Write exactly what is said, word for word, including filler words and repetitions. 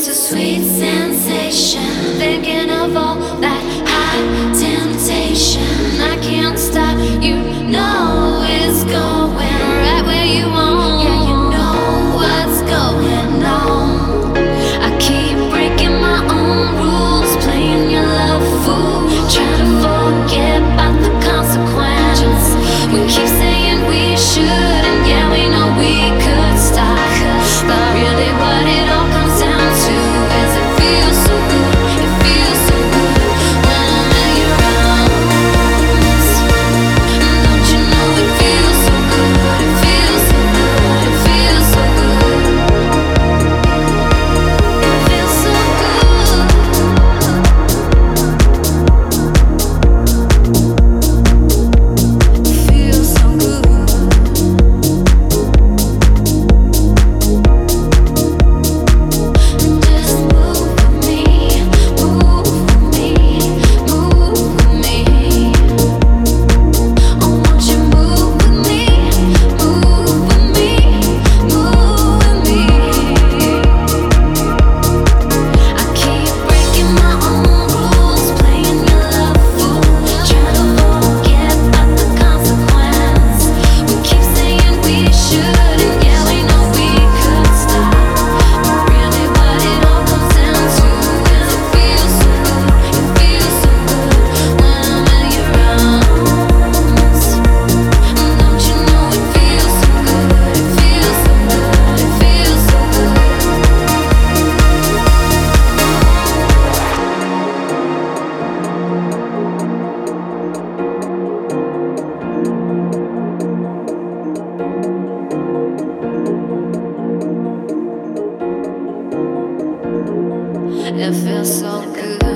Sweet sensation, thinking of all that high temptation. I can't stop, you know it's going right where you want. Yeah, you know what's going on. I keep breaking my own rules, playing your love fool, trying to forget about the consequence. We keep saying we should, and yeah, we know we could stop, but really what it all comes down to is it feels so good, it feels so good when I'm in your arms. Don't you know it feels so good, it feels so good, it feels so good, it feels so good, it feels so good. Just move with me, move with me, move with me. Oh, won't you move with me, move with me, move with me. I keep breaking my own rules, playing your love fool, trying to forget about the consequence. We keep saying we should, and yeah, we know we could stop. But really what it all comes down to is it feels so good, it feels so good when I'm in your arms. Don't you know it feels so good, it feels so good, it feels so good. It feels so good.